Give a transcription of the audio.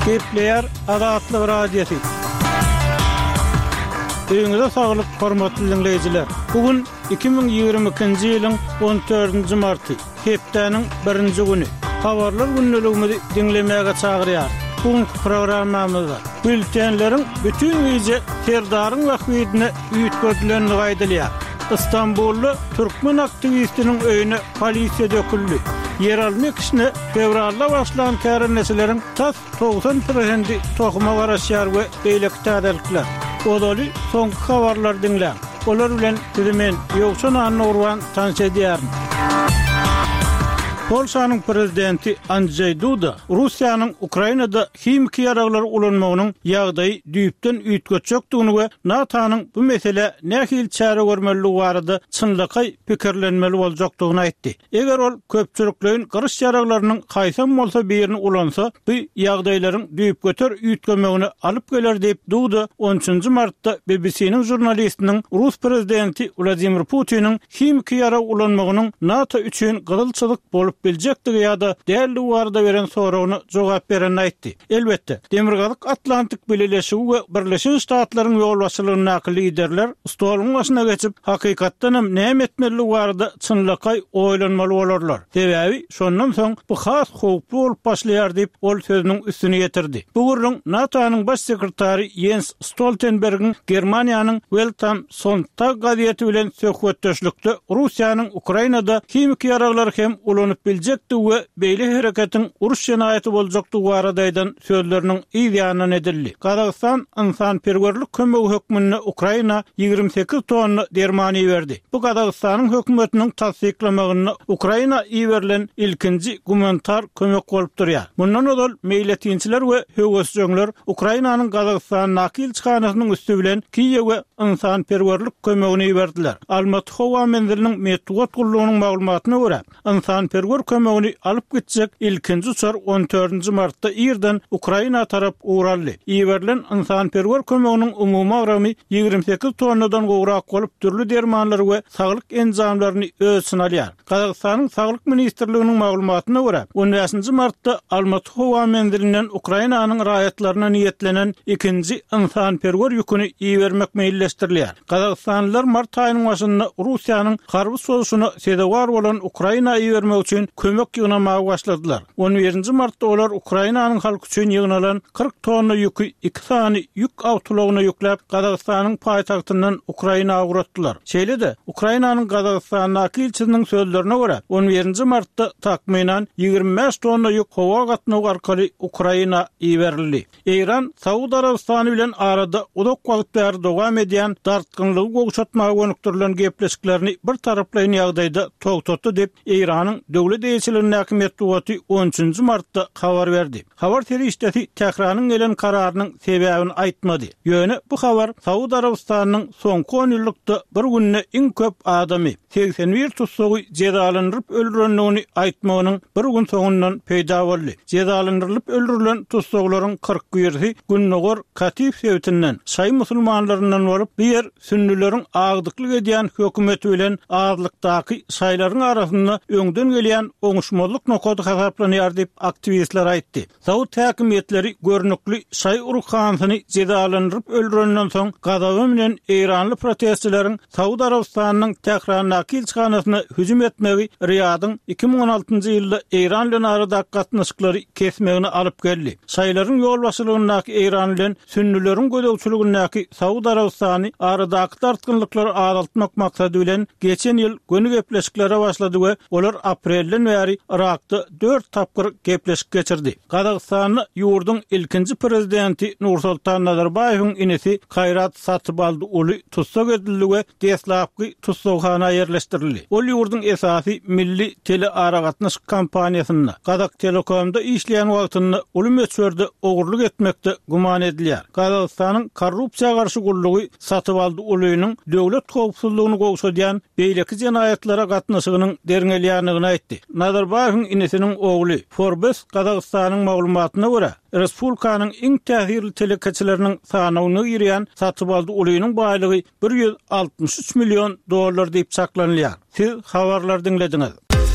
Kepler Adatlı Radyosu. Öňüňizde saglyk, hormatly dinleýijiler. Bugün 2022-nji ýylyň 14-nji marty, hepdeniň 1-nji güni. Habarlar günneligimizi dinlemäge çagyrýar. Bugün programmamyzda bültenleriň bütün wize terdaryň wagtine üýtgedilenini gaýdalýar. İstanbullu Türkmen aktivistiniň öýüne polisiýa döküldi. Yeralmy kişine fevralda başlayan kärnesilerin tas 90% tohuma garaşýar we beýlek täzelikler. Odaly soňky habarlar dinleň. Olar bilen men ýokşan anurwan tanış edýär. Polşanyň prezidenti Andrzej Duda Russiýanyň Ukrainada himiki ýaraglar ulanmagynyň ýagdaýy düýpden üýtgeçekdigini we NATO'nyň bu mesele nähil çäre görmeligi barada çynlykay pikirlenmeli boljakdygyny aýtdy. Eger ol köpçülikliň gyryş ýaraglarynyň haýsam bolsa birini ulansa, bu ýagdaýlaryň düýp göter üýtgemegini alyp geler diýip Duda 13-nji martda BBC-niň jurnalistiniň Rus prezidenti Vladimir Putin'in himiki ýarag ulanmagynyň NATO üçin gyrylçylyk bolup biljekdigi ýa-da däli warda beren soragyna jogap beren aýtdy. Elbetde, Demirgazyk Atlantik Bileşigi we Birleşik Ştatlaryň ýol başçylygynyň akly liderler stoluň başyna geçip hakykatdan hem näme etmeli warda çynlykay oýlanmaly bolarlar. Sebäbi şondan soň bu has howplu bolup başlaýar diýip ol sözüniň üstüne ýetirdi. Bu gurrun NATO'nyň baş sekretary Jens Stoltenberg'in Germaniýanyň Weltam Sonntag gazieti bilen söhbetdeşlikde Russiýanyň Ukrainada himiki ýaraglary hem ulanyp biljekdi we beýle hereketiň uruş ýenaýaty boljakdygy baradaýdan sözleriniň ýa-da edildi. Kazakystan insan perwerlik kömegi hökmüne Ukraina 28 tonna dermany berdi. Bu Kazakystanyň hökümetiniň tasdiklamagyny Ukraina ýeberilen ilkinji gumanitar kömek bolup durýar. Mundan odal meýletinçiler we höwesçiler Ukrainanyň Kazakystan nakil çykanasynyň üstü bilen Kiýew we insan perwerlik kömegini ýeberdiler. Almaty howa menziliniň metduat gullugynyň maglumatyna görä, insan perwer kömegini alyp gitjek ilkinji uçar 14-nji martda ýerden Ukraina tarap uğraldy. Ýeberilen insan perwer kömeginiň umumy agramy 28 tonnadan gowrak bolup türlü dermanlar we saglyk enzamlaryny öz içine alýar. Kazakystanyň saglyk ministrliginiň maglumatyna görä, 10-nji martda Almaty howa menzilinden Ukrainanyň raýatlaryna niýetlenen ikinji insan perwer ýüküni ýebermek meýilleşdirilýär. Kazakstanlylar mart aýynyň başynda Russiýanyň harby soňşuny sedewar bolan Ukraina ýebermek üçin kömek ýygnamagy başladylar. 11-nji martda olar Ukrainanyň halky üçin ýygnalan 40 tonna ýükü 2 sany ýük awtolagyna ýükläp Kazakstanyň paýtagtyndan Ukrainaga uğratdylar. Şeýle-de Ukrainanyň Kazakstanyň akilçisiniň sözlerine görä 11-nji martda takminan 25 tonna ýük howa gatnagy arkaly Ukraina ýeberildi. Iran Saudy Arabistany bilen arada uzak wagt bäri dowam edýän dartgynlygy gowşatmagy gönükdirilen gepleşiklerini bir taraplaýan ýagdaýda togtatdy diýip Iranyň döwlet eýçiliginiň häkimetli 13-nji martda habar berdi. Habar terişdeti Tehranyň gelen kararynyň sebäbini aýtmady. Ýöne bu habar Saudy Arabistanyň soňky 10 ýyllykda bir günde iň köp adamy 81 tutsagy jezalandyryp öldürenligini aýtmagynyň bir gün soňundan peýda boldy. Jezalandyrylyp öldürilen tutsaglaryň 41-i Günnogor Katif sebätinden şaý musulmanlaryndan borup bir sünnileriň agdyklyk edýän hökümeti bilen azlykdaky şaýlaryň arasynda öňden gelýän oňuşmalyk nokady hasaplanýar diýip aktivistler aýtdy. Saud häkimetleri görnükli şaý urukhansyny jezalandyryp öldürenden soň gazaby bilen Iranly protestçilerin Saud Arabistanyň Tehran nakil çykanasyna hüjüm etmegi Riyadyň 2016-njy ýylda Iran bilen arada gatnaşyklary kesmegini alyp geldi. Şaýlaryň ýol başçylygynyň Iran bilen sünnileriň gödäwçiligiňi Saud Arabistany aradaky tartgynlyklary azaltmak maksady bilen geçen ýyl göni gepleşiklere başlady we olar aprelden bäri Irakda 4 tapgyr gepleşik geçirdi. Kazakstanyň ýurduň ilkinji prezidenti Nursultan Nazarbayewiň inisi Hayrat Satybaldy uly tutsak edildi we Deslapky tutsakxana ýerleşdirildi. Ol ýurduň esasy milli tele aragatnaş kampaniýasyna Kazak Telekomda işleýän wagtynda uly meçherde ogurluk etmekde guman edilýär. Kazakstanyň korrupsiýa garşy gullugy Satybaldy ulynyň döwlet howpsuzlygyny gowşadýan beýleki jenaýatlara gatnaşygynyň derňelýänligini aýtdy. Nazarbayewiň inisiniň ogly Forbes Kazakstanyň maglumatyna görä Respublikanyň iň täsirli telekeçileriniň sanawyny ýerýän Satybaldy ulynyň baýlygy $163 milyon diýip saklanýar. Siz habarlar dinlediňiz.